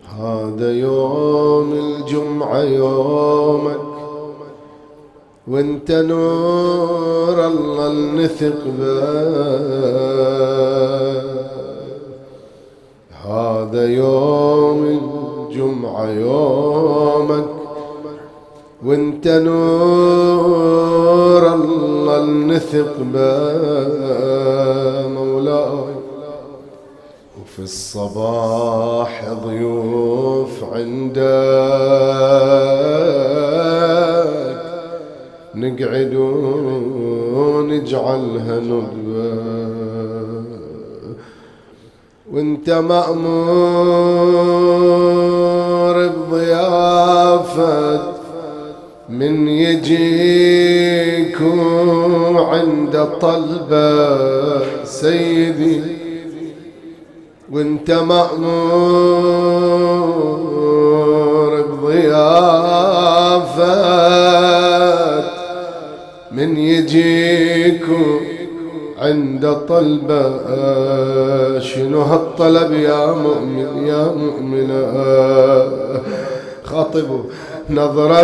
هذا يوم الجمعة يومك، وانت نور الله النثق به. هذا يوم الجمعة يومك، وانت نور الله النثق به مولاي. وفي الصباح ضيوف عندك، نقعد ونجعلها ندبة، وانت مأمور بضيافة من يجيك عند طلبة سيدي. وانت مأمور بضيافة من يجيك عند طلبة. شنو هالطلب يا مؤمن يا مؤمنة؟ خاطبوا نظرة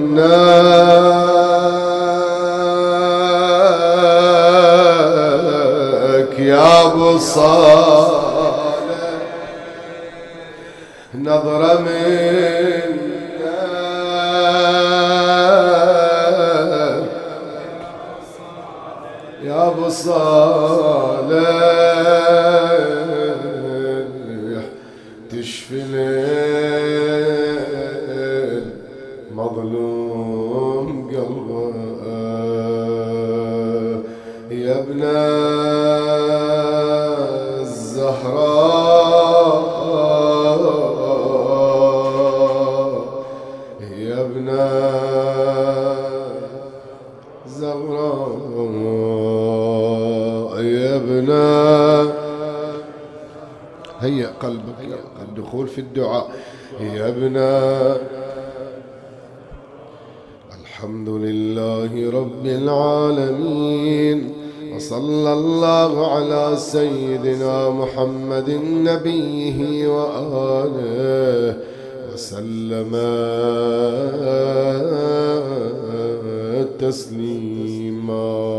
منك يا ابو صالح، نظرة منك يا ابو صالح، تشفي المظلوم قلبه. يا ابن الزهراء، يا ابن الزهراء، يا ابن، هيأ قلبك الدخول في الدعاء. يا ابن، الحمد لله رب العالمين، وصلى الله على سيدنا محمد نبيه وآله وسلم تسليما.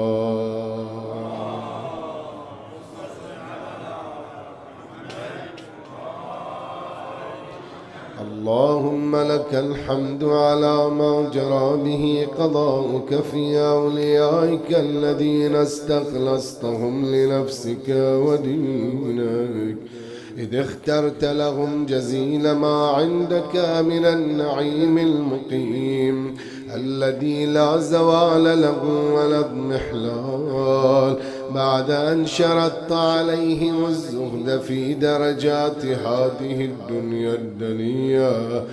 اللهم لك الحمد على ما جرى به قضاؤك في أوليائك الذين استخلصتهم لنفسك ودينك، إذ اخترت لهم جزيل ما عندك من النعيم المقيم الذي لا زوال له ولا اضمحلال، بعد أن شرطت عليهم الزهد في درجات هذه الدنيا الدنيا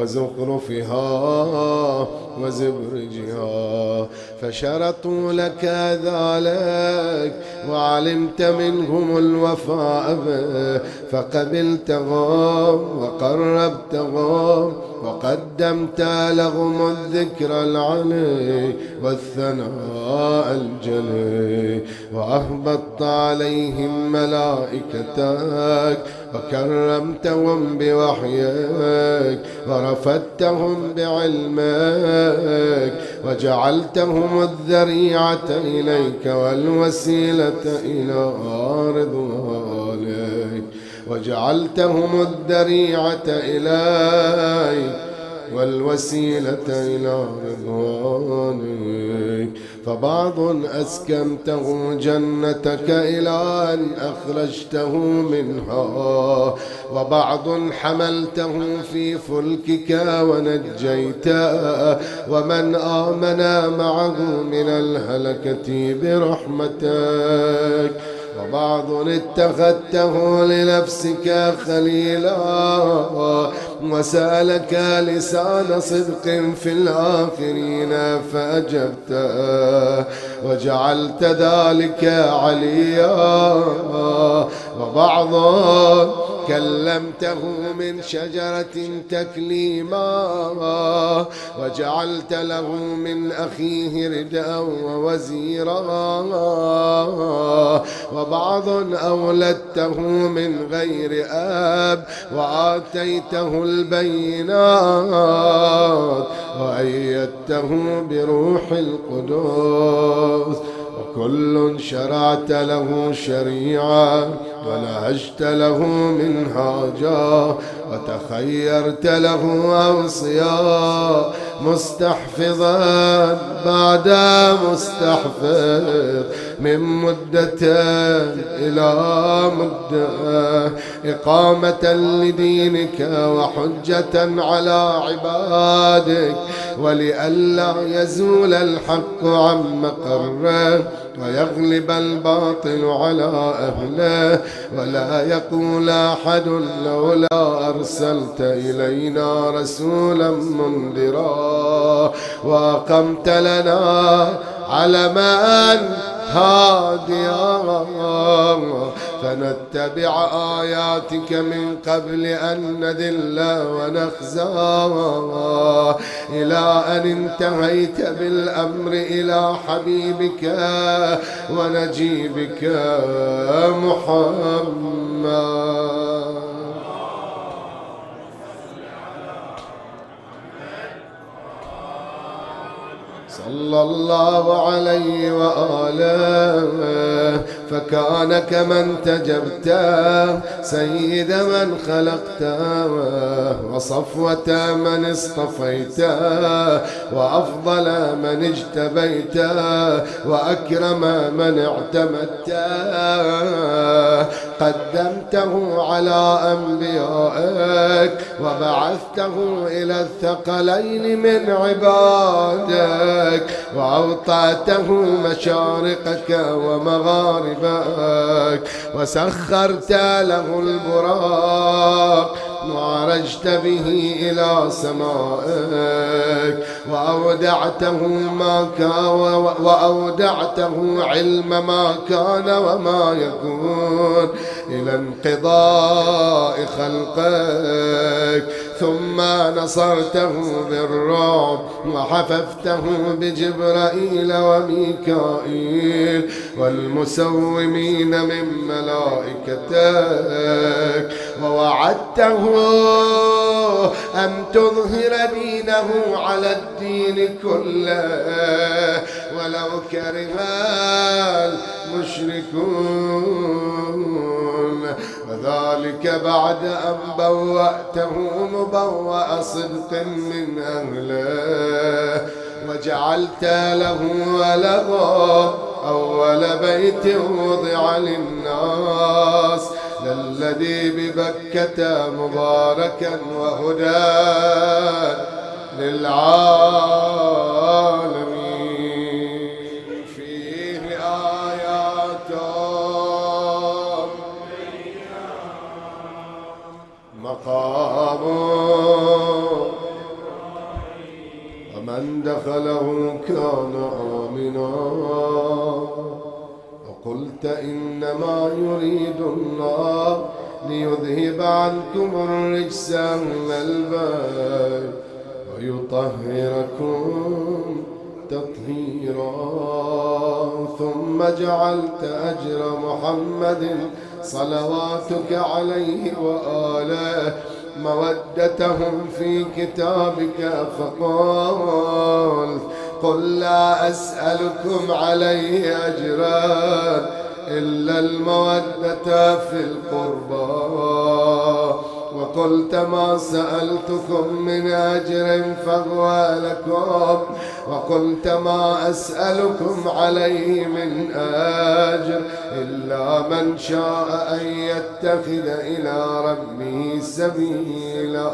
وزخرفها وزبرجها، فشرطوا لك ذلك وعلمت منهم الوفاء به، فقبلتهم وقربتهم وقدمت لهم الذكر العلي والثناء الجلي، وأهبطت عليهم ملائكتك وكرمتهم بوحيك ورفدتهم بعلمك، وجعلتهم الذريعة إليك والوسيلة إلى رضوانك، وجعلتهم الذريعة إليك والوسيلة إلى رضوانك. فبعض أسكنته جنتك إلى أن أخرجته منها، وبعض حملته في فلكك ونجيته ومن آمن معه من الهلكة برحمتك، وبعض اتخذته لنفسك خليلا وسألك لسان صدق في الآخرين فأجبته وجعلت ذلك عليا، وبعض كلمته من شجرة تكليما وجعلت له من أخيه ردءا ووزيرا وبعض أولدته من غير أب وآتيته البينات وأيدته بروح القدس وكل شرعت له شريعة ونهجت له منهاجا وتخيرت له أوصياء مستحفظا بعد مستحفظ من مدة إلى مدة إقامة لدينك وحجة على عبادك ولئلا يزول الحق عن مقره ويغلب الباطل على أهله ولا يقول أحد لولا أرسلت إلينا رسولا منذرا وأقمت لنا علما هاديا فنتبع آياتك من قبل أن نذل ونخزى إلى أن انتهيت بالأمر إلى حبيبك ونجيبك محمد صلى الله عليه وآله فكان كمن تجبت سيد من خلقت وصفوة من اصطفيت وأفضل من اجتبيت وأكرم من اعتمدت قدمته على أنبيائك وبعثته إلى الثقلين من عبادك وأوطأته مشارقك ومغاربك وسخرت له البراق وعرجت به إلى سمائك وأودعته علم ما كان وما يكون إلى انقضاء خلقك ثم نصرته بالرعب وحففته بجبرائيل وميكائيل والمسومين من ملائكتك ووعدته أن تظهر دينه على الدين كله ولو كره المشركون وذلك بعد أن بوأته مبوأ صدق من أهله وجعلت له ولدا أول بيت وضع للناس للذي ببكة مباركا وهدى للعالمين فيه آيات مقام ومن دخله كان آمنا وقلت إنما يريد الله ليذهب عنكم الرجس أهل البيت ويطهركم تطهيرا ثم جعلت أجر محمد صلواتك عليه وآله مودتهم في كتابك فقال قل لا أسألكم عليه أجرا إلا المودة في القربى وقلت ما سألتكم من أجر فهو لكم وقلت ما أسألكم عليه من أجر إلا من شاء أن يتخذ إلى ربه سبيلا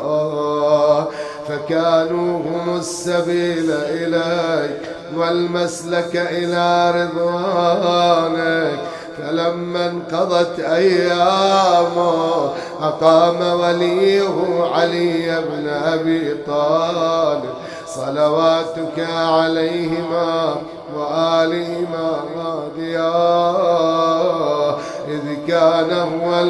فكانوا هم السبيل إليك والمسلك إلى رضوانك فلما انقضت أيامه أقام وليه علي بن أبي طالب صلواتك عليهما وآلهما هاديا إذ كان هو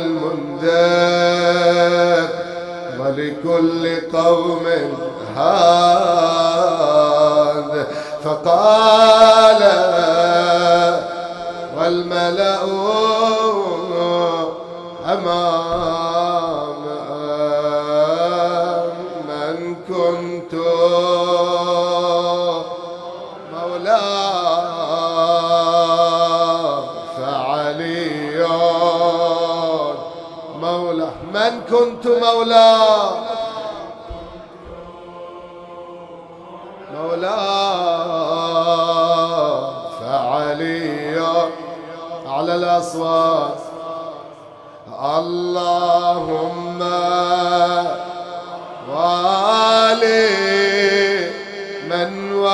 المنذر ولكل قوم هاد. فقال والملأ أمام من كنت مولاه فعلي مولاه. من كنت مولاه فعلي. على الأصوات اللهم والي من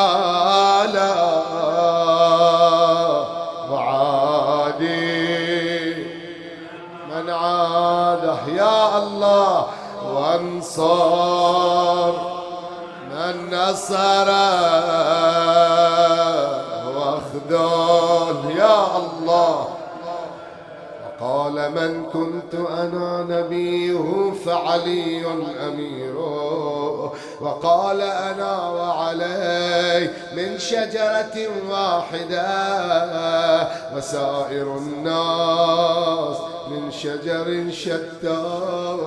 والاه وعادي من عاده يا الله، وانصر من نصره واخذل يا الله. وقال من كنت أنا نبيه فعلي أميره. وقال أنا وعلي من شجرة واحدة وسائر الناس من شجر شتى.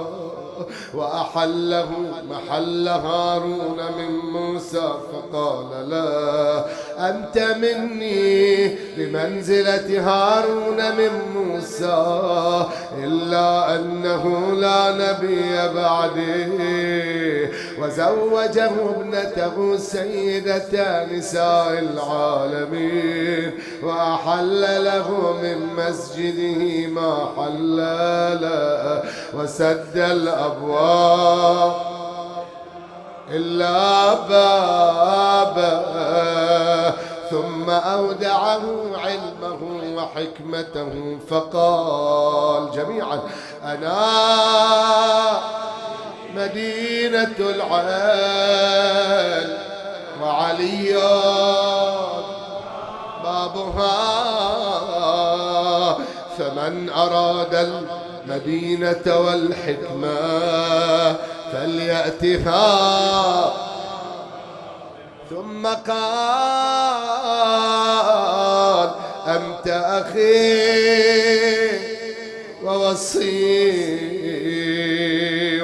وأحله محل هارون من موسى فقال لا أنت مني بمنزلة هارون من موسى إلا أنه لا نبي بعدي. وزوجه ابنته سيدة نساء العالمين وأحل له من مسجده ما حل له وسد الأبواب إلا بابه. ثم أودعه علمه وحكمته فقال جميعا أنا مدينة العلم وعلي بابها. فمن أراد المدينة والحكمة فليأتها. ثم قال أنت أخي ووصي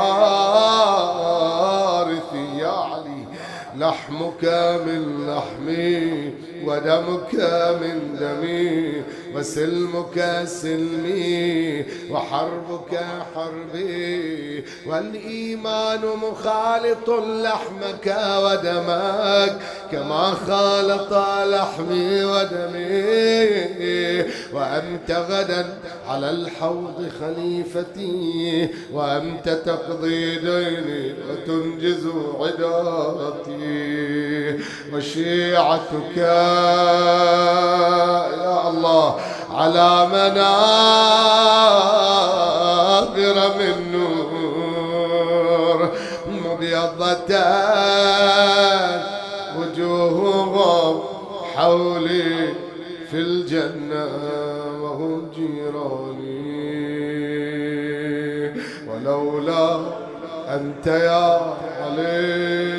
ووارثي يا علي، لحمك من لحمي ودمك من دمي وسلمك سلمي وحربك حربي. والإيمان مخالط لحمك ودمك كما خالط لحمي ودمي. وأنت غدا على الحوض خليفتي وأنت تقضي ديني وتنجز عداتي. وشيعتك يا الله على منابر من نور مبيضتان وجوههم حولي في الجنة وهم جيراني. ولولا أنت يا علي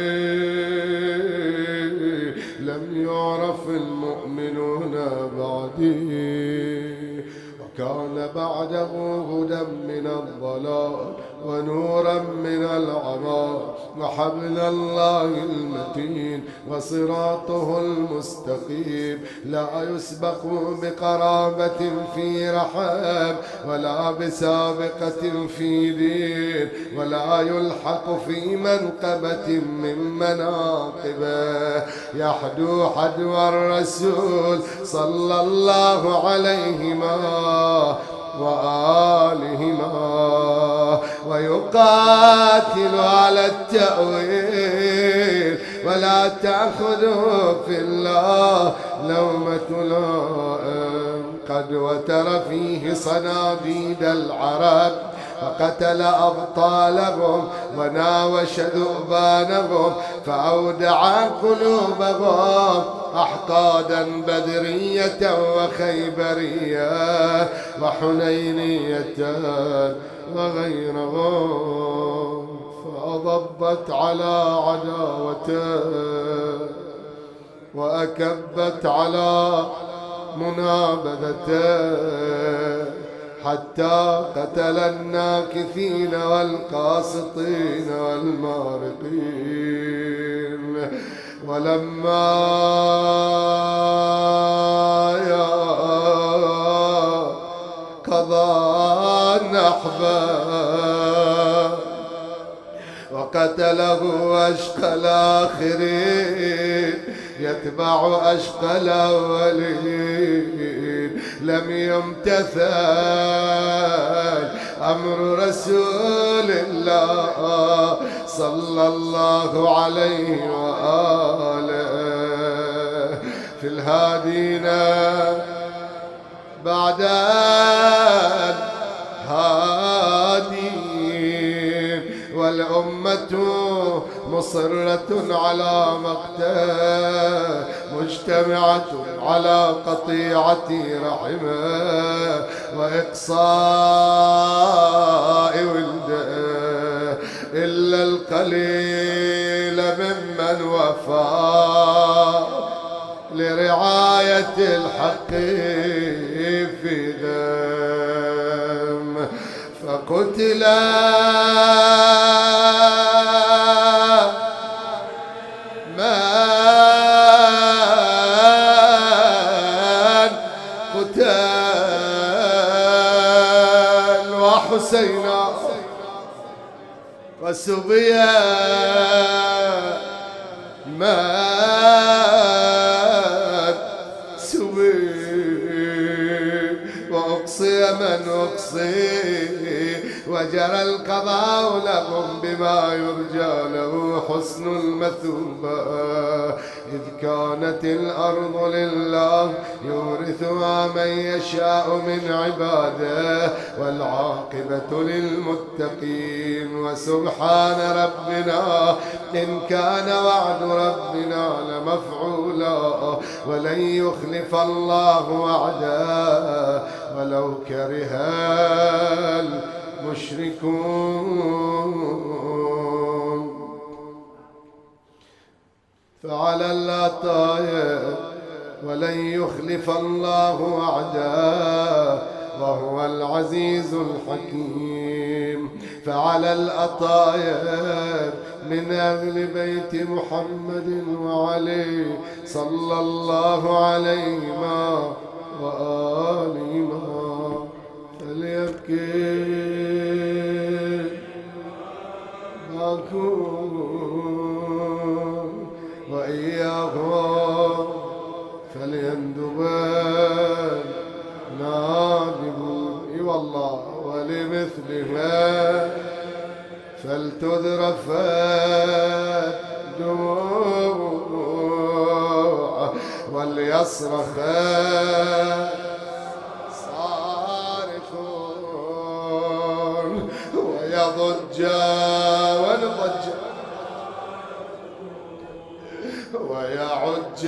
لم يعرف المؤمنون بعدي. وكان بعده هدى من الضلال ونورا من العمى وحبل الله المتين وصراطه المستقيم لا يسبق بقرابة في رحم ولا بسابقة في دين ولا يلحق في منقبة من مناقبه. يحدو حدو الرسول صلى الله عليهما وآلهما ويقاتل على التأويل ولا تأخذه في الله لومة لائم. قد وتر فيه صناديد العرب فقتل أبطالهم وناوش ذؤبانهم فأودع قلوبهم أحقادا بدرية وخيبرية وحنينية وغيرهم، فأضبت على عداوته وأكبت على منابذته حتى قتل الناكثين والقاسطين والمارقين. ولما قضى نحبه وقتله أشقى الآخرين يتبع أشقى الأولين، لم يمتثل أمر رسول الله صلى الله عليه وآله في الهادين بعد الهادين، والأمة مصرة على مقته مجتمعة على قطيعة رحمه وإقصاء ولده، إلا القليل ممن وفى لرعاية الحق في ذم فقتل حسينا وسبيا من سبي وأقصي من أقصي وجرى القضاء لهم بما يرجى له حسن المثوبة، إذ كانت الأرض لله يورثها من يشاء من عباده والعاقبة للمتقين. وسبحان ربنا إن كان وعد ربنا لمفعولا ولن يخلف الله وعده ولو كره المشركون. فعلى العطايا ولن يخلف الله وعده وهو العزيز الحكيم. فعلى العطايا من أهل بيت محمد وعلي صلى الله عليهما وآلهما فليبكي باكون وإياهم فليندبن نادبون. اي والله ولمثلها فلتذرف الدموع وليصرخ صارخون ويضج ونضج ويعج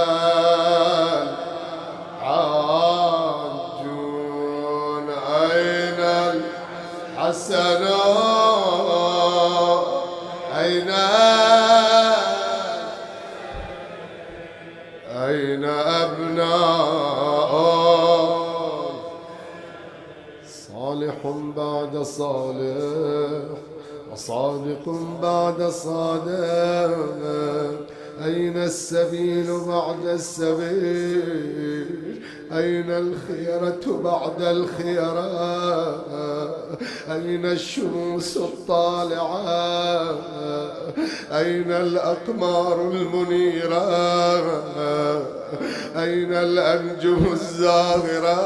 العاجون. أين الحسنون أين أبناء صالح بعد صالح وصادق بعد صادق. أين السبيل بعد السبيل أين الخيرة بعد الخيرة أين الشموس الطالعة أين الأقمار المنيرة أين الأنجم الزاهرة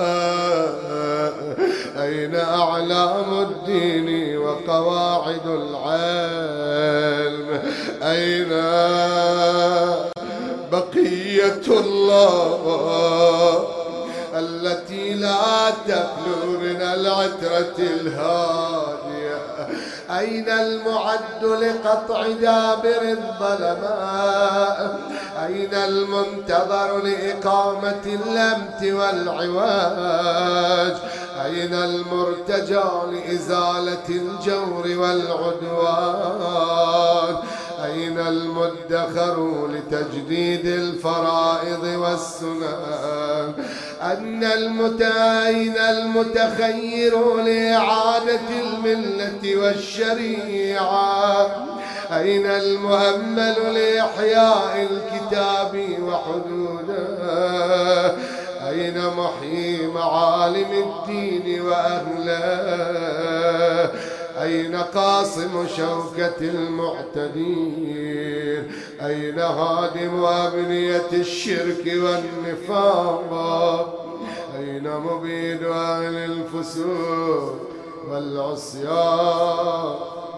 أين أعلام الدين وقواعد العلم أين بقية الله التي لا تخلو من العترة الهادية. أين المعد لقطع دابر الظلماء؟ أين المنتظر لإقامة اللمت والعواج؟ أين المرتجى لإزالة الجور والعدوان؟ أين المدخر لتجديد الفرائض والسنن؟ أين المتخير لإعادة الملة والشريعة؟ أين المؤمل لإحياء الكتاب وحدوده؟ أين محيي معالم الدين وأهله؟ أين قاصم شوكة المعتدين؟ أين هادم أبنية الشرك والنفاق؟ أين مبيد أهل الفسوق والعصيان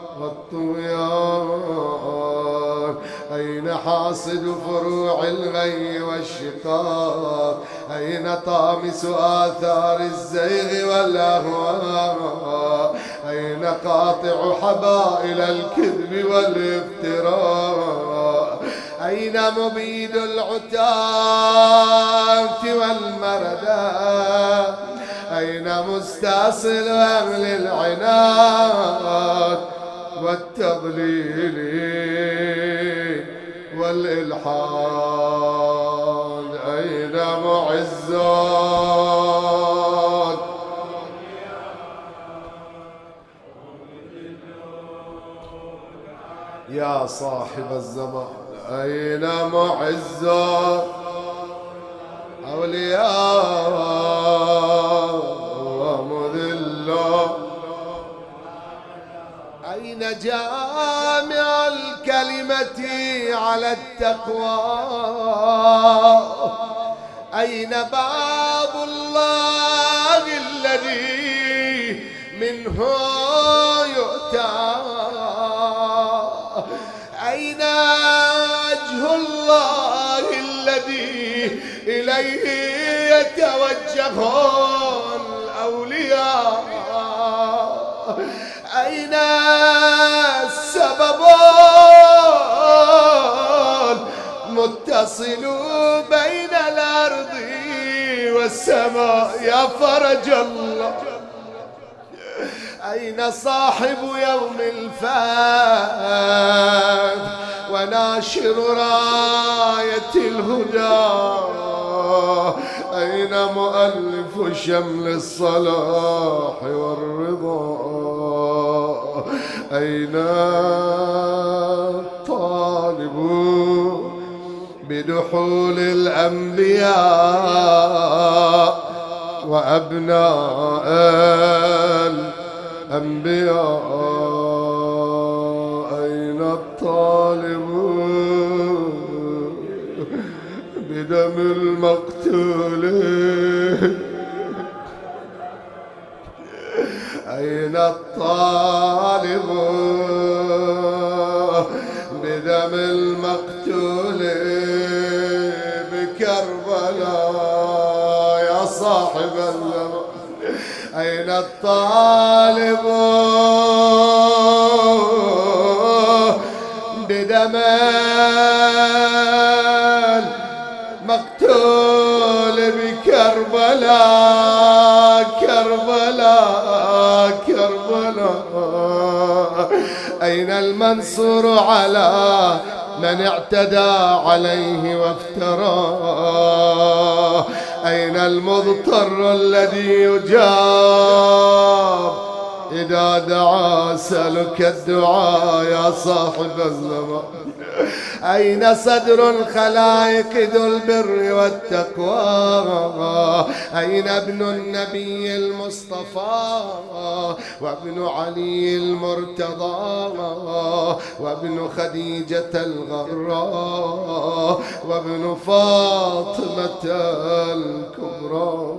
والطغيان؟ أين حاصد فروع الغي والشقاق؟ أين طامس آثار الزيغ والأهواء؟ أين قاطع حبائل الكذب والافتراء؟ أين مبيد العتاة والمردى؟ أين مستأصل أهل العناد والتضليل والإلحاد؟ أين معزات يا صاحب الزمان؟ أين معزات أولياء ومذلات؟ أين جامع الكلمة على التقوى؟ أين باب الله الذي منه يؤتى؟ أين وجه الله الذي إليه يتوجه الأولياء؟ أين السبب المتصل بين الأرض والسماء يا فرج الله؟ أين صاحب يوم الفات وناشر راية الهدى؟ أين مؤلف شمل الصلاح والرضا؟ أين الطالب بدحول الأنبياء وأبناء الأنبياء؟ أين الطالب بدم المقتول؟ أين الطالب بدم المقتول بكربلاء يا صاحب الزمان؟ أين الطالب بدم المقتول بكربلاء؟ كربلاء كربلاء. أين المنصور على من اعتدى عليه وافترى؟ أين المضطر الذي يجاب إذا دعا سلك الدعاء يا صاحب الزمان؟ أين صدر الخلائق ذو البر والتقوى؟ أين ابن النبي المصطفى وابن علي المرتضى وابن خديجة الغراء وابن فاطمة الكبرى؟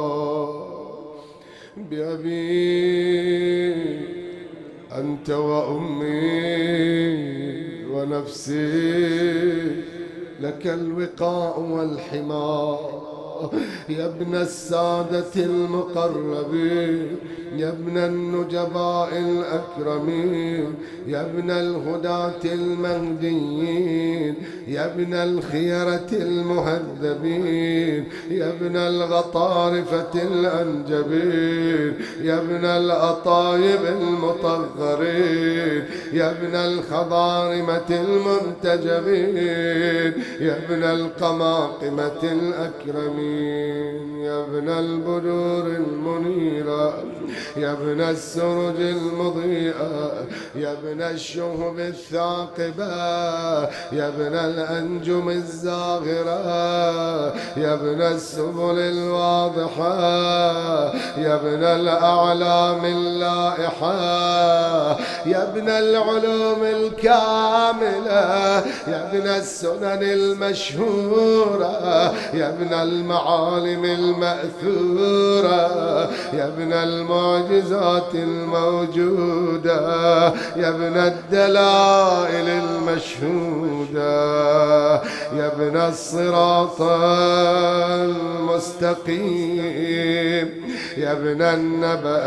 بأبي أنت وأمي ونفسي لك الوقاء والحماء. يا ابن السادة المقربين، يا ابن النجباء الأكرمين، يا ابن الهداة المهديين، يا ابن الخيرة المهذبين، يا ابن الغطارفة الأنجبين، يا ابن الأطايب المطهرين، يا ابن الخضارمة المنتجبين، يا ابن القماقمة الأكرمين، يا ابن البدور المنيرة، يا ابن السرج المضيئة، يا ابن الشهب الثاقبة، يا ابن الأنجم الزاغرة، يا ابن السبل الواضحة، يا ابن الأعلام اللائحة، يا ابن العلوم الكاملة، يا ابن السنن المشهورة، يا ابن المعالم المأثورة، يا ابن المعجزات الموجودة، يا ابن الدلائل المشهودة، يا ابن الصراط المستقيم، يا ابن النبأ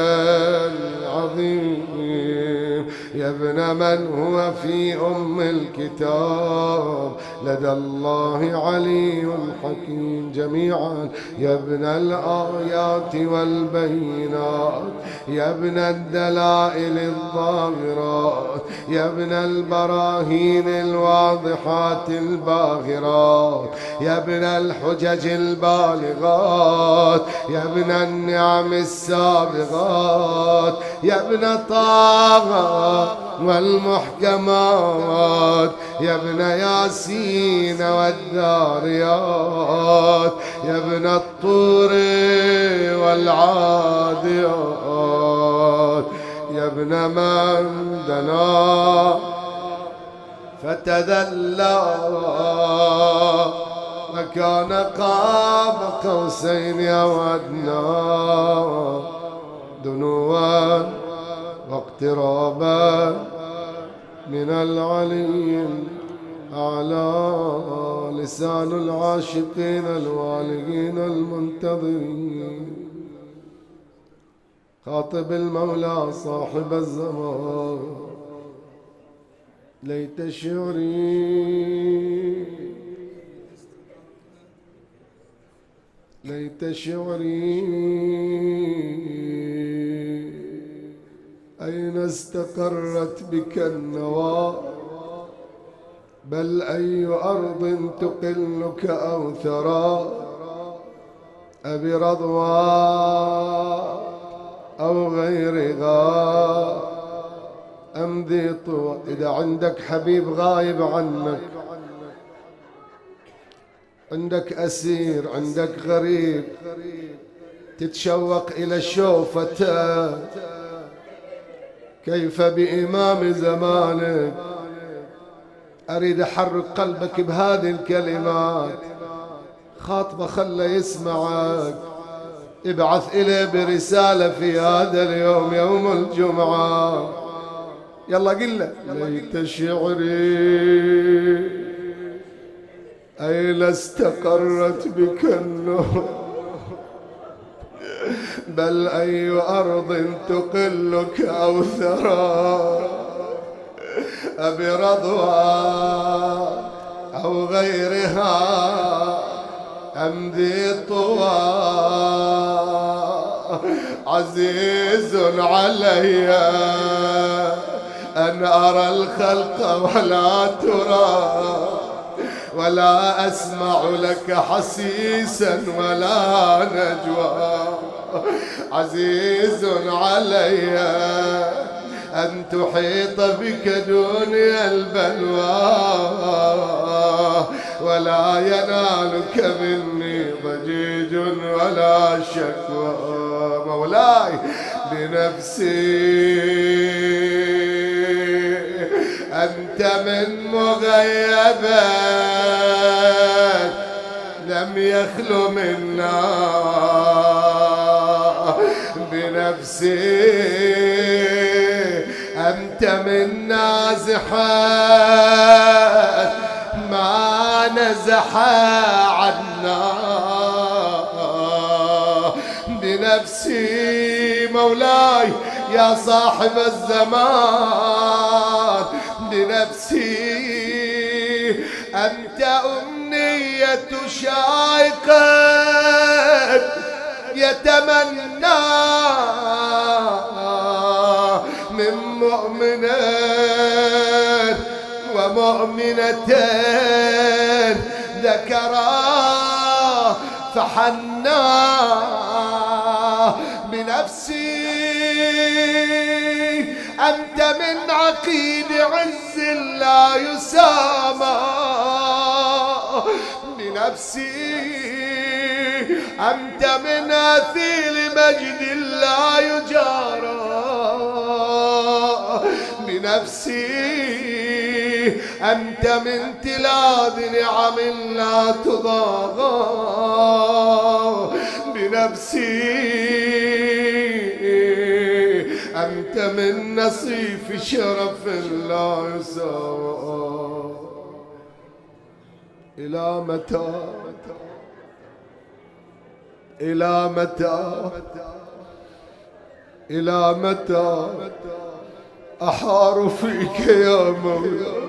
العظيم، يا ابن من هو في الكتاب لدى الله علي حكيم جميعا، يا ابن الآيات والبينات، يا ابن الدلائل الظاهرات، يا ابن البراهين الواضحات الباهرات، يا ابن الحجج البالغات، يا ابن النعم السابغات، يا ابن طه والمحكمات، يا ابن ياسين والذاريات، يا ابن الطور والعاديات، يا ابن من دنا فتدلى وكان قاب قوسين أو أدنى، دنوا واقترابا من العلي الأعلى، لسان العاشقين الوالقين المنتظرين، خاطب المولى صاحب الزمان، ليت شعري ليت شعري أين استقرت بك النوى، بل أي أرض تقلك أو ثرى، أبي رضوى أو غيرها أم ذي طوى. إذا عندك حبيب غايب عنك، عندك أسير، عندك غريب، تتشوق إلى شوفته، كيف بإمام زمانك؟ أريد أحرك قلبك بهذه الكلمات، خاطبه خله يسمعك، ابعث إليه برسالة في هذا اليوم يوم الجمعة، يلا قل له ليت شعري أين استقرت بك النور، بل أي أرض تقلك أو ثرى، أبي رضوى أو غيرها أم ذي طوى، عزيز علي أن أرى الخلق ولا ترى، ولا أسمع لك حسيسا ولا نجوى، عزيز علي أن تحيط بك دنيا البلوى، ولا ينالك مني ضجيج ولا شكوى، مولاي بنفسي أنت من مغيبة لم يخلو منا، بنفسي أنت من نازحة ما نزح عنا، بنفسي مولاي يا صاحب الزمان، بنفسي أنت أمنية شايق يتمنى من مؤمن ومؤمنة ذكرا فحنا، بنفسي أنت من عقيد عز لا يسامى، بنفسي أنت من أثيل مجد لا يجارى، بنفسي أنت من تلاذ نعم لا تضاغى، بنفسي أنت من نصيف شرف لا يساوى. إلى متى إلى متى إلى متى أحار فيك يا مولاي،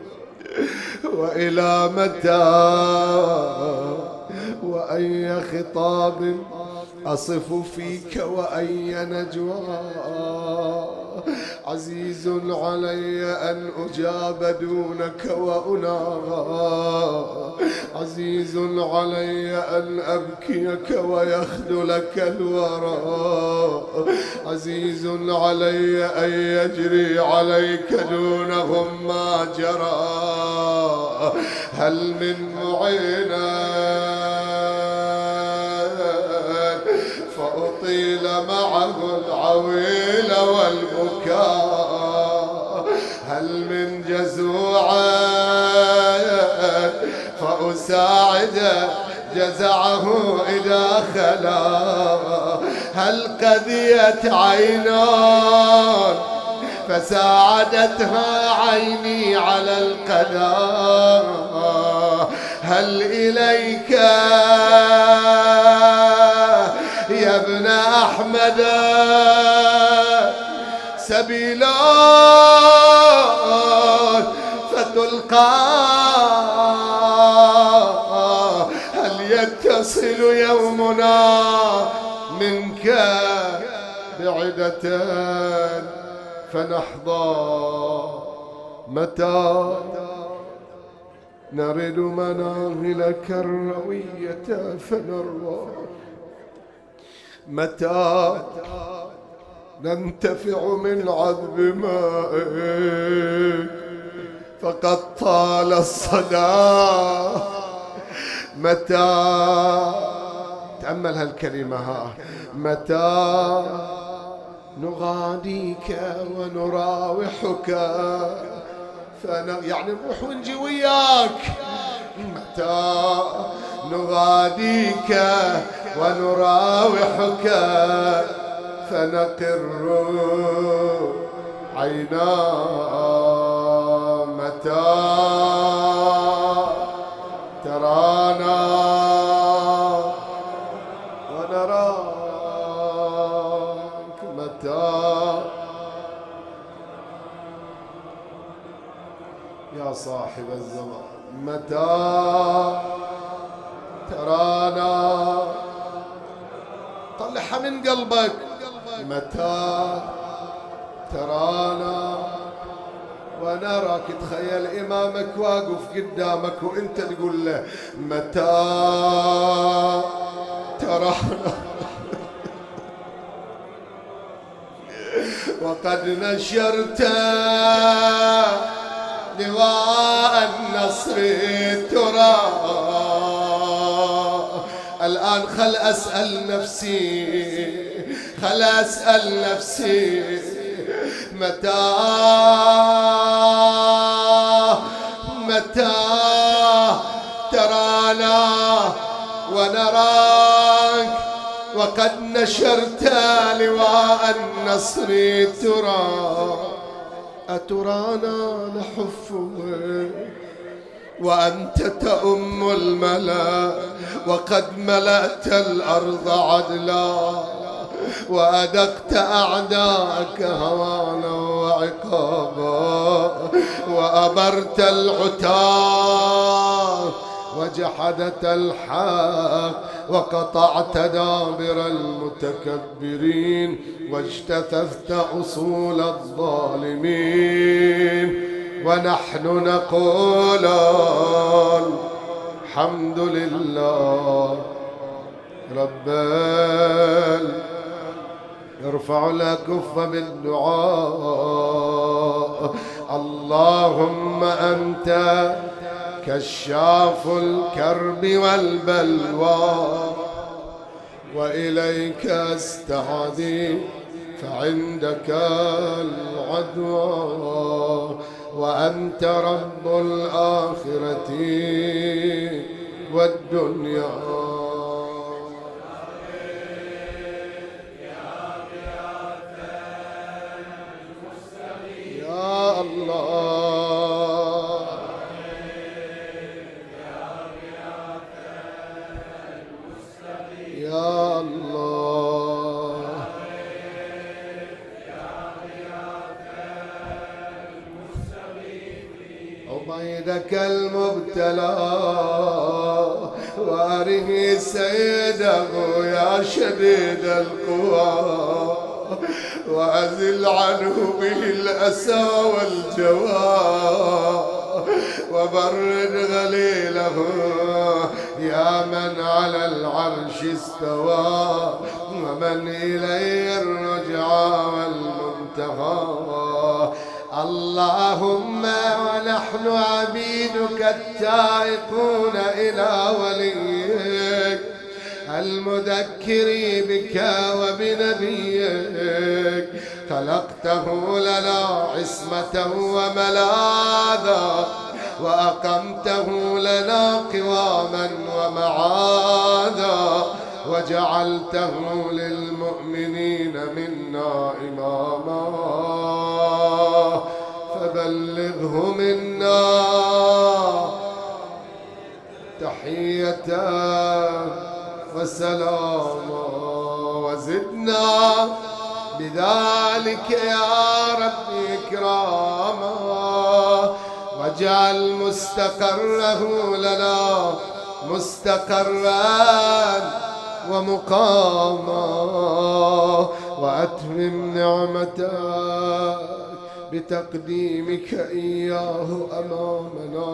وإلى متى وأي خطاب أصف فيك وأي نجوى، عزيز علي أن أجاب دونك وأناغى، عزيز علي أن أبكيك ويخذلك الورى، عزيز علي أن يجري عليك دونهم ما جرى، هل من معينا فأطيل معه العويل والبكاء، هل من جزوع فأساعد جزعه إذا خلا، هل قذيت عينان فساعدتها عيني على القضاء، هل إليك يا ابن أحمد سبيلان فتلقى، هل يتصل يومنا منك بعدة فنحظى، متى نرد مناهلك الروية فنروى، متى ننتفع من عذب مائك فقد طال الصدى، متى تأمل هالكلمة متى نغاديك ونراوحك يعني نروح ونجي وياك، متى نغاديك ونراوحك فنقر عينا، متى ترانا ونراك، متى يا صاحب الزمان متى ترانا، طلعها من قلبك، متى ترانا ونراك، تخيل إمامك واقف قدامك وانت تقول له متى ترانا وقد نشرت لواء النصر ترى، الآن خل أسأل نفسي خل أسأل نفسي متى ترانا ونراك وقد نشرت لواء النصر ترى، أترانا نحف وأنت تؤم الملا وقد ملأت الأرض عدلا، وأدقت أعداءك هوانا وعقابا، وأبرت العتاة وجحدت الحق، وقطعت دابر المتكبرين، واجتثثت أصول الظالمين. ونحن نقول الحمد لله رب يرفع الأكف بالدعاء. اللهم أنت كشاف الكرب والبلوى، وإليك أستعدي فعندك العدوى، وأنت رب الآخرة والدنيا. يا الله يا الله عبيدك المبتلى واره سيده يا شديد القوى، وأزل عنه به الأسى والجوى، وبرد غليله يا من على العرش استوى، ومن إليه الرجعى والمنتهى. اللهم ونحن عبيدك التائقون إلى وليك المذكر بك وبنبيك، خلقته لنا عصمة وملاذا، وأقمته لنا قواما ومعاذا، وجعلته للمؤمنين منا إماما، فبلغه منا تحية وسلاما، وزدنا بذلك يا رب إكراما، واجعل مستقره لنا مستقرا ومقاما، وأتمم نعمتك بتقديمك إياه أمامنا،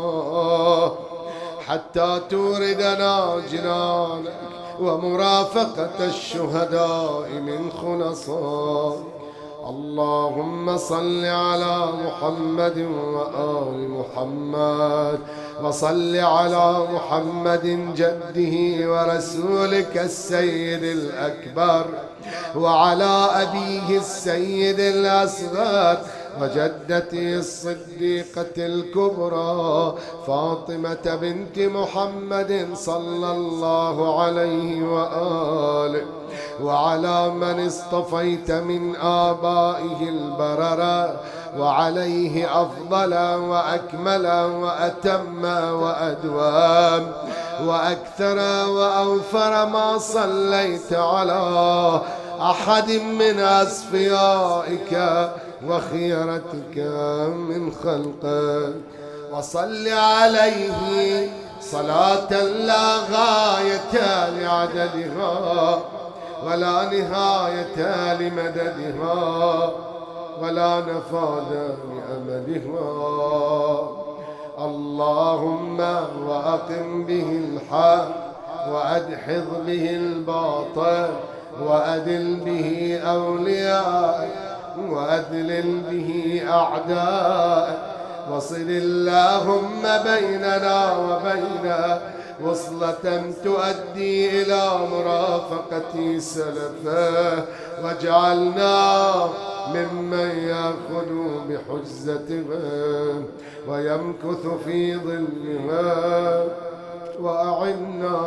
حتى توردنا جنانك ومرافقة الشهداء من خلصائك. اللهم صل على محمد وآل محمد، وصل على محمد جده ورسولك السيد الأكبر، وعلى أبيه السيد الأصغر، وجدته الصديقة الكبرى فاطمة بنت محمد صلى الله عليه وآله، وعلى من اصطفيت من آبائه البررة، وعليه أفضل وأكمل وأتم وأدوم وأكثر وأوفر ما صليت على أحد من أصفيائك وخيرتك من خلقك. وصل عليه صلاة لا غاية لعددها، ولا نهاية لمددها، ولا نفاذ لأمدها. اللهم وأقم به الحق، وأدحض به الباطل، وأدل به أولياءك، وأذلل به أعداءك، وصل اللهم بيننا وبين وصلة تؤدي إلى مرافقة سلفه، واجعلنا ممن يأخذ بحجزتها ويمكث في ظلها، وأعنا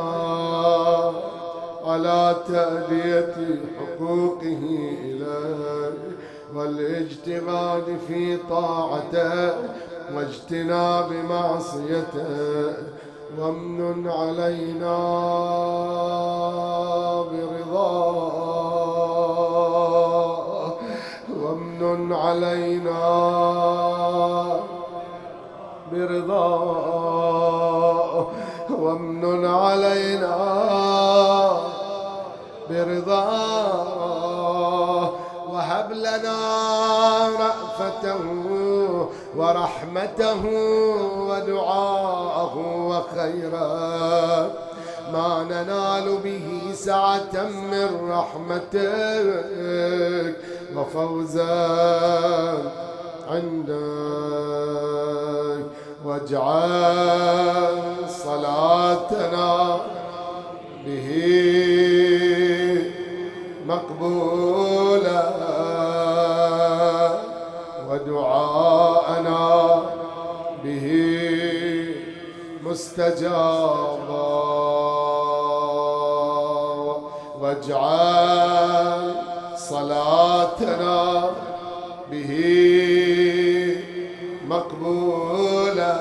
على تأدية حقوقه إليه والاجتهاد في طاعته واجتناب معصيته، وامنن علينا برضاه وامنن علينا برضاه وامنن علينا برضاه وهب لنا رأفته ورحمته ودعاءه وخيرا ما ننال به سعة من رحمتك وفوزا عندك واجعل صلاتنا به مقبولا ودعاءنا به مستجابا واجعل صلاتنا به مقبولا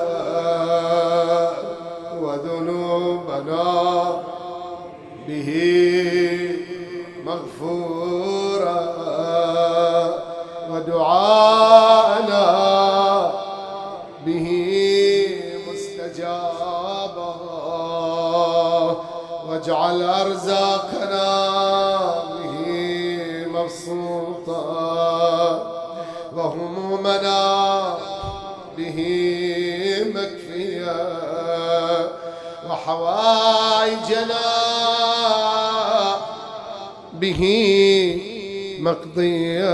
وذنوبنا به مغفورا ودعاءنا به مستجابا واجعل أرزاقنا به مبسوطا وهمومنا به مكفيا وحوائجنا به مقضيا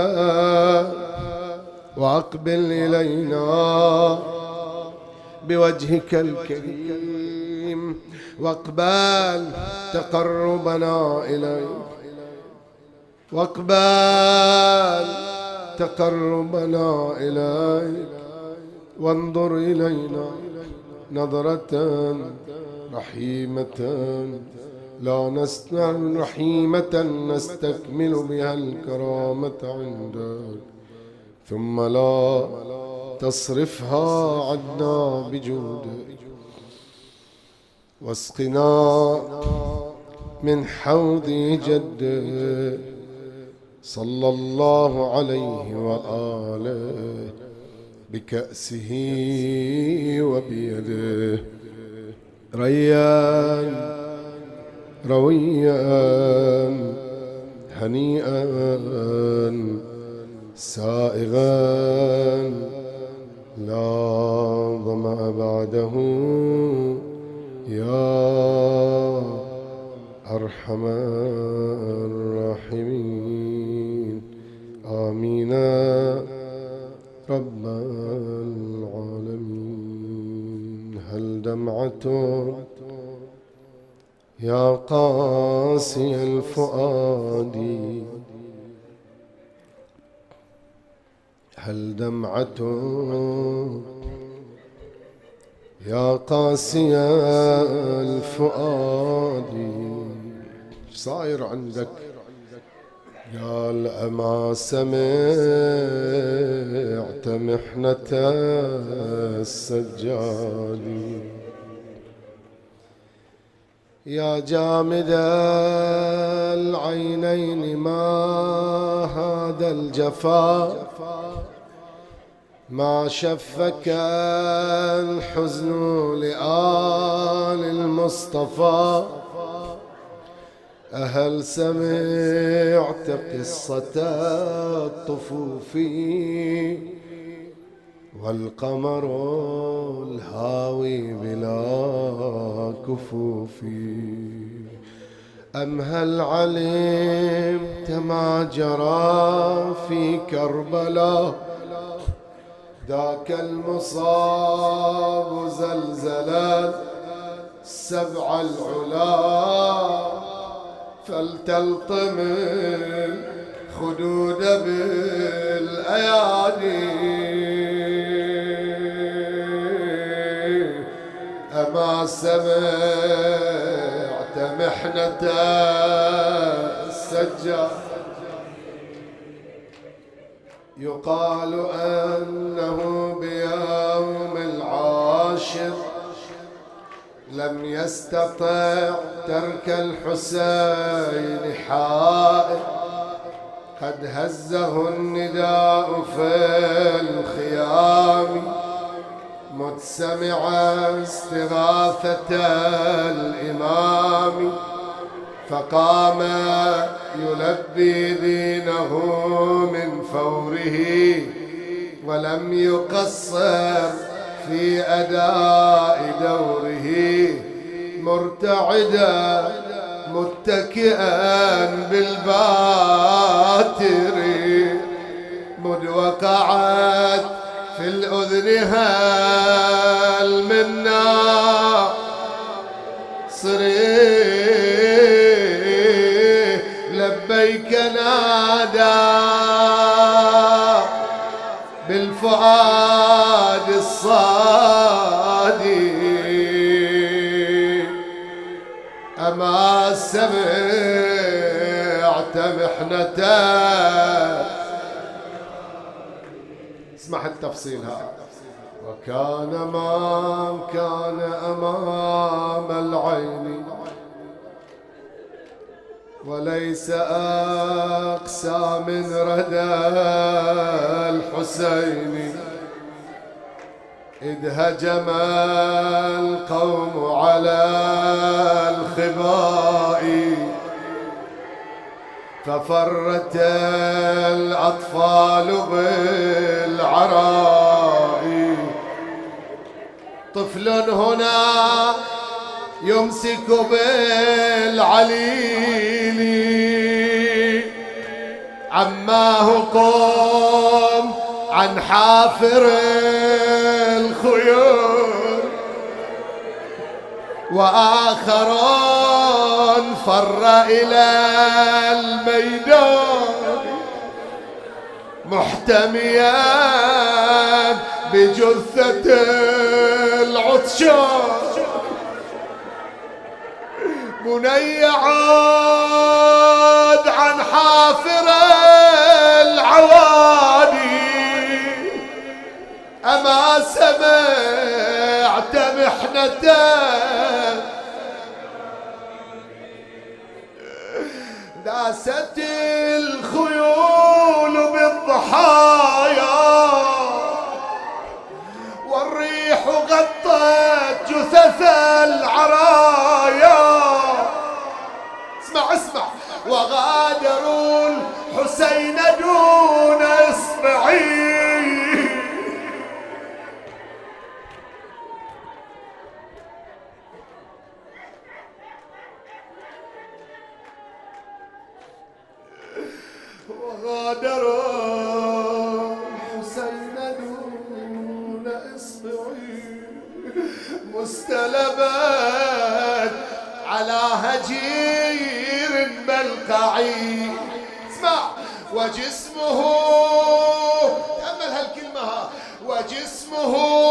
وأقبل إلينا بوجهك الكريم واقبل تقربنا إليك واقبل تقربنا إليك وانظر إلينا نظرة رحيمة لا رحيمة نستكمل بها الكرامة عندك ثم لا تصرفها عنا بجودك واسقنا من حوض جدك صلى الله عليه وآله بكأسه وبيده ريان رويا هنيئا سائغا لا ظمأ بعده يا أرحم الراحمين آمين رب العالمين. هل دمعة يا قاسي الفؤاد هل دمعة يا قاسي الفؤاد صاير عندك قال أما سمعت محنة السجاد يا جامد العينين ما هذا الجفا ما شفك الحزن لآل المصطفى أهل سمعت قصة الطفوف والقمر الهاوي بلا كفوف أم هل علمت ما جرى في كربلاء ذاك المصاب زلزلا سبع العلا فلتلطم الخدود بالأيادي أما سمعت محنة السجاد يقال أنه بيوم العاشر لم يستطع ترك الحسين حائل قد هزه النداء في الخيام مت سمع استغاثة الإمام فقام يلبي دينه من فوره ولم يقصر في أداء دوره مرتعدا متكئا بالباتر مذ وقعت في الأذن هل منا صري لبيك نادى بالفؤاد الصادي أما سمعت محنته. اسمح التفصيل هذا. وكان ما كان أمام العين وليس أقسى من ردى الحسين إذ هجم القوم على الخباء ففرت الأطفال بالعراء طفل هنا يمسك بالعليل عماه قوم عن حافر الخيول وآخر فر إلى الميدان محتميا بجثة العطشان بني عاد عن حافر العوادي أما سمعت محنته داست الخيول بالضحايا والريح غطت جثث العرايا اسمع وغادروا الحسين دون اصبعي وغادروا الحسين دون اصبعي مستلبا على هجير ملقعي. اسمع وجسمه تأمل هالكلمة وجسمه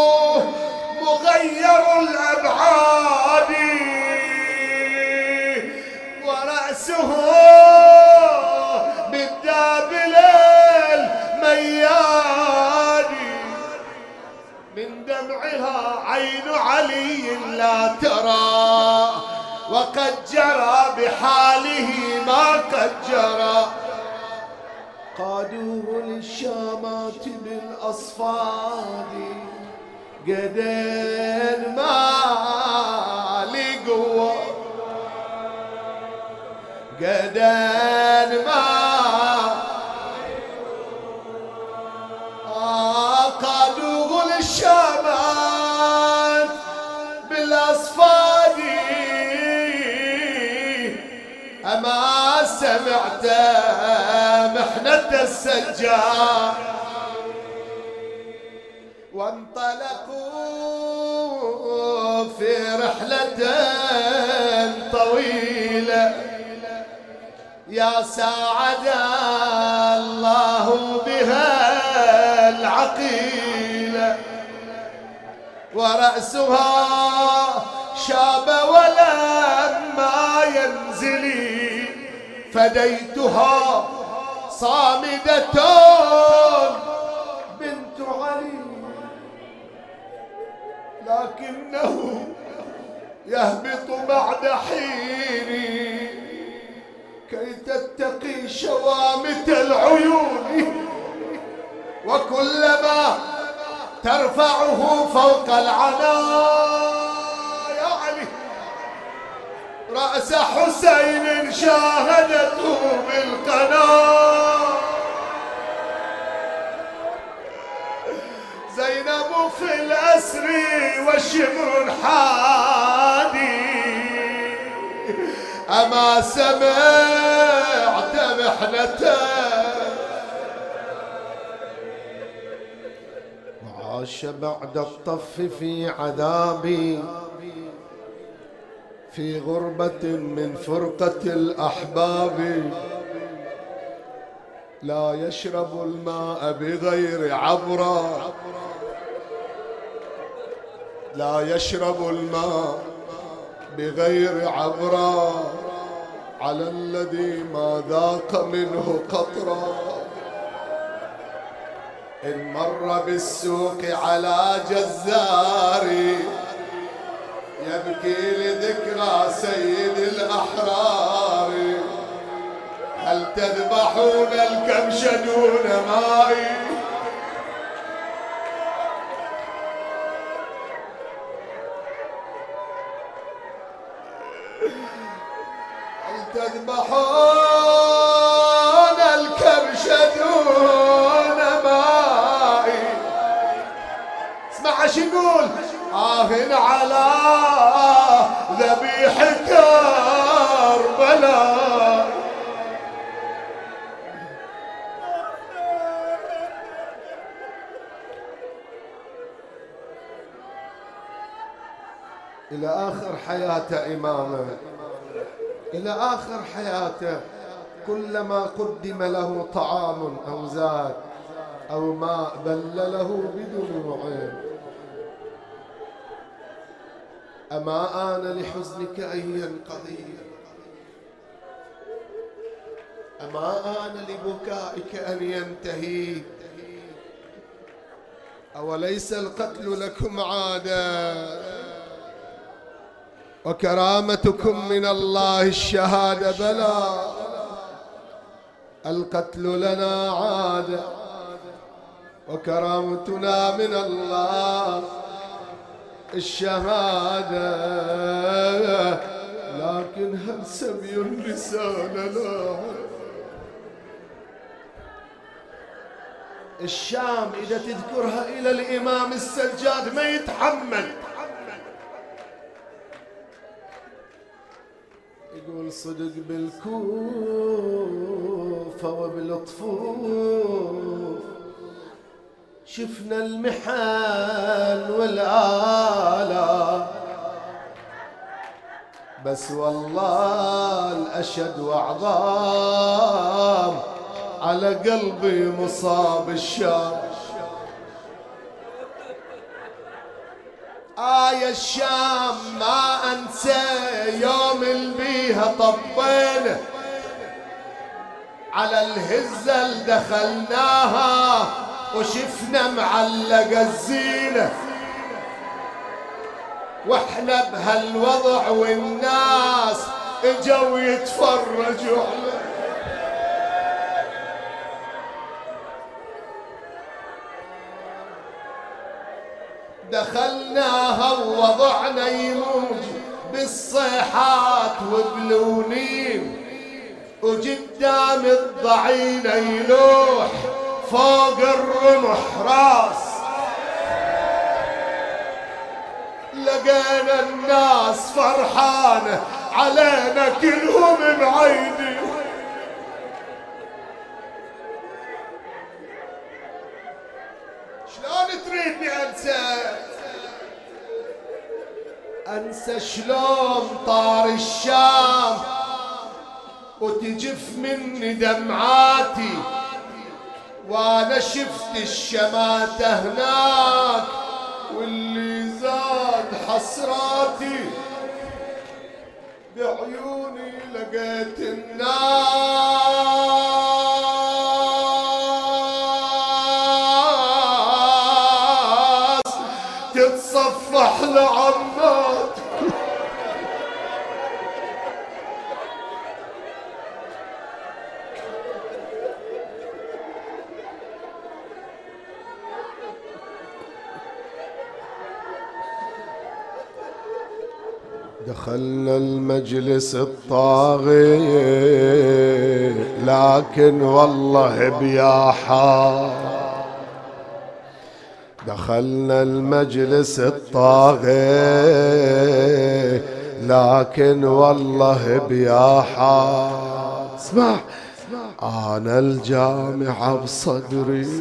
مغير الأبعاد ورأسه بالدابل المياد من دمعها عين علي لا ترى وقد جرى بحاله ما قد جرى قادوه للشامات بالأصفاد قدين ما لي قوة قدين ما قادوه للشامات بالأصفاد أما سمعت محنة السجار وانطلقوا في رحلة طويلة يا ساعد الله بها العقيلة ورأسها شاب ولما ينزلي فديتها صامدة بنت علي لكنه يهبط بعد حين كي تتقي شوامت العيون، وكلما ترفعه فوق العنا يا علي رأس حسين شاهدته بالقناة. زينب في الأسر والشمر حادي، أما سمعت محنته وعاش بعد الطف في عذابي، في غربة من فرقة الأحباب. لا يشرب الماء بغير عبرة، لا يشرب الماء بغير عبرة، على الذي ما ذاق منه قطرة. إن مر بالسوق على جزار يبكي لذكرى سيد الأحرار، هل تذبحون الكبش دون ماء؟ هل تذبحون الكبش دون ماء؟ اسمع ايش يقول: على ذبيح كربلاء. إلى آخر حياته إمامه، إلى آخر حياته كلما قدم له طعام أو زاد أو ماء بلله بدموعه. أما آن لحزنك أن ينقضي؟ أما آن لبكائك أن ينتهي؟ أوليس القتل لكم عادة وكرامتكم من الله الشهادة؟ بلى، القتل لنا عادة وكرامتنا من الله الشهادة. لكن هل سمي اللسان لا؟ الشام إذا تذكرها إلى الإمام السجاد ما يتحمل، يقول: صدق بالكوفة وبالطفوف شفنا المحن والآلام، بس والله الأشد وأعظم على قلبي مصاب الشام. يا الشام ما أنسى يوم اللي بيها طبينا على الهزة اللي دخلناها وشفنا معلقة الزينة، واحنا بهالوضع والناس اجوا يتفرجوا علينا. دخلناها ووضعنا يموج بالصيحات وبلونين، وقدام الضعينة يلوح فوق الرمح راس. لقينا الناس فرحانة علينا كلهم معيدين. شلون تريدني أنسى شلون طار الشام وتجف مني دمعاتي، وانا شفت الشماتة هناك واللي زاد حسراتي. بعيوني لقيت الناس تتصفح لعمات. دخلنا المجلس الطاغي لكن والله بيا حار. دخلنا المجلس الطاغي لكن والله بيا حار. اسمع، أنا الجامعة بصدري،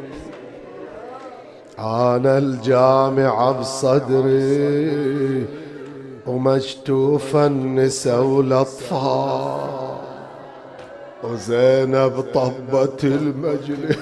أنا الجامعة بصدري، ومجتوف النساء والأطفال، وزينب طبت المجلس.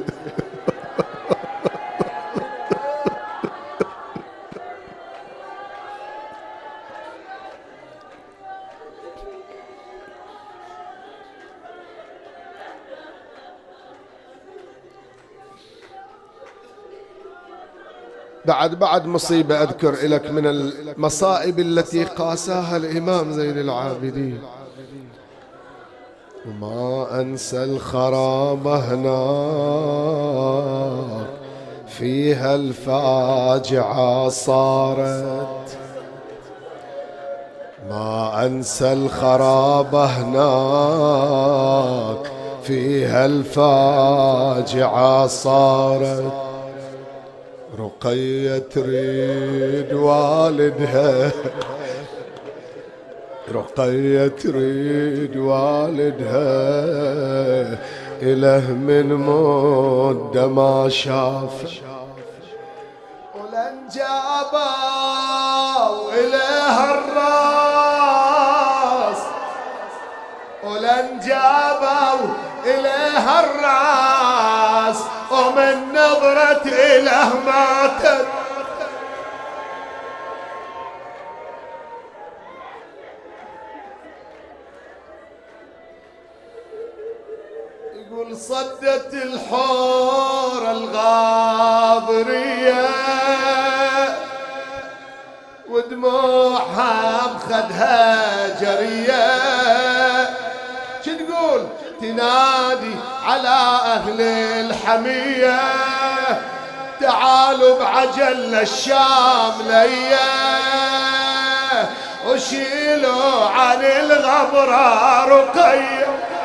بعد مصيبة أذكر لك من المصائب التي قاساها الإمام زين العابدين. وما أنسى الخرابة هناك فيها الفاجعة صارت. ما أنسى الخرابة هناك فيها الفاجعة صارت. رقية تريد والدها، رقية تريد والدها، إله من مدة ما شاف. ولن جابوا إله الراس، ولن جابوا إله الراس، ومن نظرة إله ماتت. يقول صدت الحور الغاضرية ودموعها بخدها جرية. شو تقول؟ تنادي على أهل الحمية، تعالوا بعجل الشام ليا، وشيلوا عن الغبرة رقية.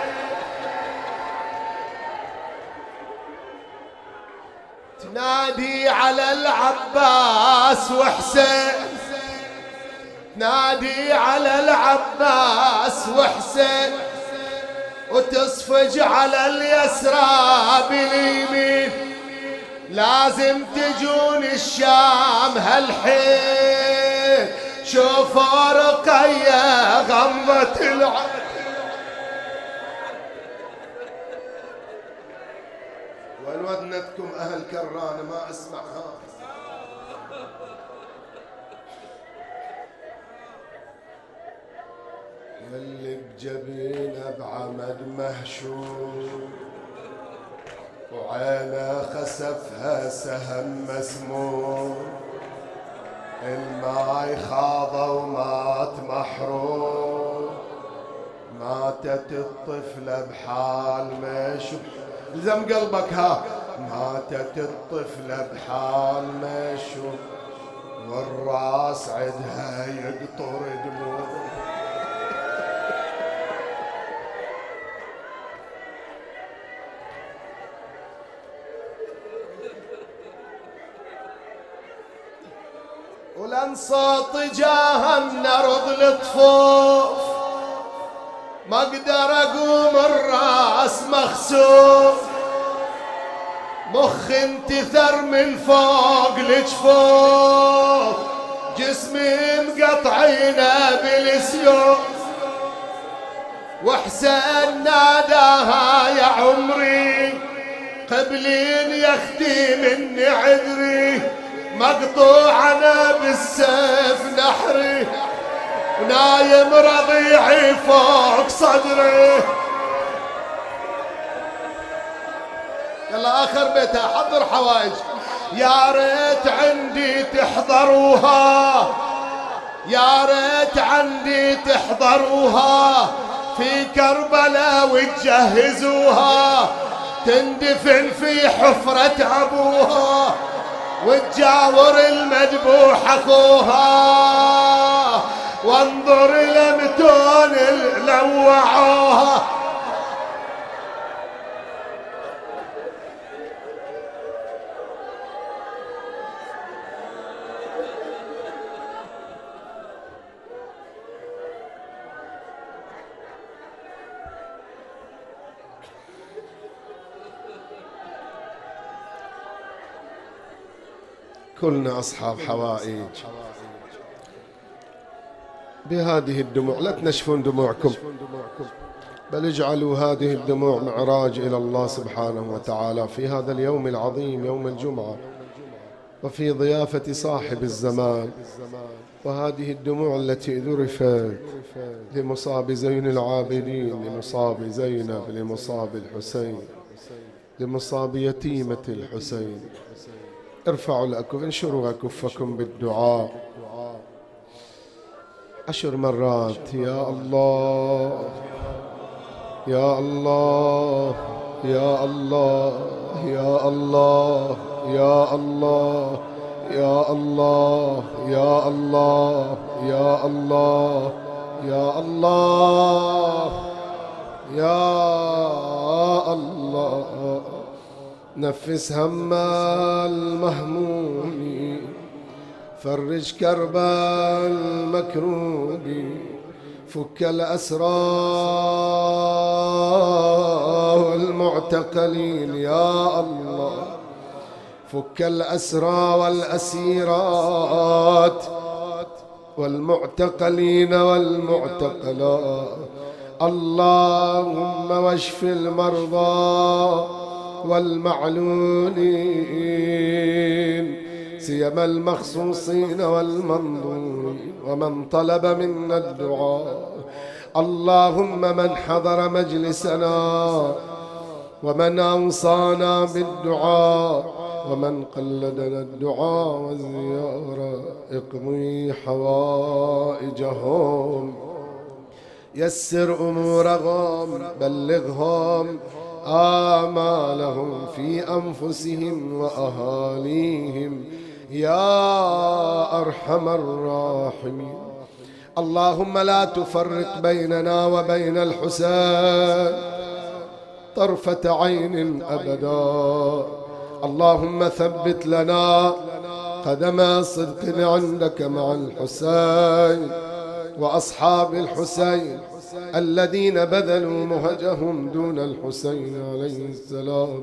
تنادي على العباس وحسين، تنادي على العباس وحسين، وتصفج على اليسرى باليمين. لازم تجون الشام هالحين، شوفوا رقية غمضت العين. وين ودنتكم أهل كرانة ما أسمعها؟ يلي بجبينه بعمد مهشوم، وعينه خسفها سهم مسموم، الماي خاضه ومات محروم. ماتت الطفلة بحال مشوم، لزم قلبك ها. ماتت الطفلة بحال مشوم، والراس عدها يقطر دموع. ولنصوت جاهم نرض الطفوف، ما اقدر اقوم الراس مخسوف، مخ انتثر من فوق الجفوف، جسمي مقطعينه بالسيوف. وحسين ناداها يا عمري، قبلين يا اختي مني عذري، مقطوع انا بالسيف نحري، ونايم رضيعي فوق صدري. يلا اخر بيتها، حضر حوايج. يا ريت عندي تحضروها، يا ريت عندي تحضروها، في كربلاء وتجهزوها، تندفن في حفرة ابوها، وتجاور المذبوح اخوها، وانظر إلى متون لوعوها. كلنا أصحاب حوائج. بهذه الدموع لا تنشفون دموعكم، بل اجعلوا هذه الدموع معراج إلى الله سبحانه وتعالى في هذا اليوم العظيم، يوم الجمعة، وفي ضيافة صاحب الزمان. وهذه الدموع التي ذرفت لمصاب زين العابدين، لمصاب زينب، لمصاب الحسين، لمصاب يتيمة الحسين. ارفعوا الأكف، انشروا أكفكم بالدعاء 10 مرات. يا الله يا الله يا الله يا الله يا الله يا الله يا الله يا الله يا الله يا الله. نفس هم المهموم، فرج كرب المكروب، فك الأسرى والمعتقلين يا الله، فك الأسرى والأسيرات والمعتقلين والمعتقلات. اللهم واشف المرضى والمعلولين، سيما المخصوصين والمنظورين، ومن طلب منا الدعاء. اللهم من حضر مجلسنا ومن أوصانا بالدعاء ومن قلدنا الدعاء والزيارة، اقضي حوائجهم، يسر أمورهم، بلغهم آمالهم في أنفسهم وأهاليهم يا أرحم الراحمين. اللهم لا تفرق بيننا وبين الحسين طرفة عين أبدا. اللهم ثبت لنا قدم صدق عندك مع الحسين وأصحاب الحسين الذين بذلوا مهجهم دون الحسين عليه السلام.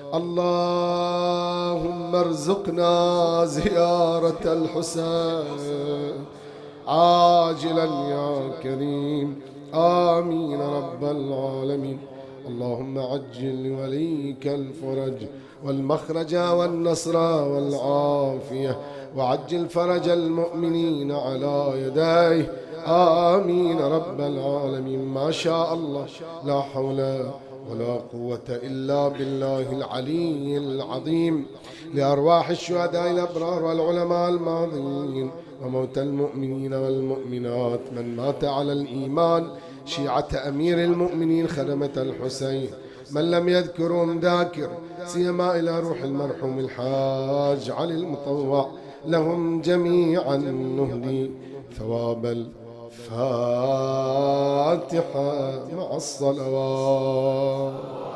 اللهم ارزقنا زيارة الحسين عاجلا يا كريم، آمين رب العالمين. اللهم عجل لوليك الفرج والمخرج والنصر والعافية، وعجل فرج المؤمنين على يديه، آمين رب العالمين. ما شاء الله، لا حول ولا قوة إلا بالله العلي العظيم. لأرواح الشهداء الأبرار والعلماء الماضين وموتى المؤمنين والمؤمنات من مات على الإيمان، شيعة أمير المؤمنين خدمة الحسين، من لم يذكرهم ذاكر، سيما إلى روح المرحوم الحاج علي المطوع، لهم جميعا نهدي ثواب الفاتحة مع الصلوات.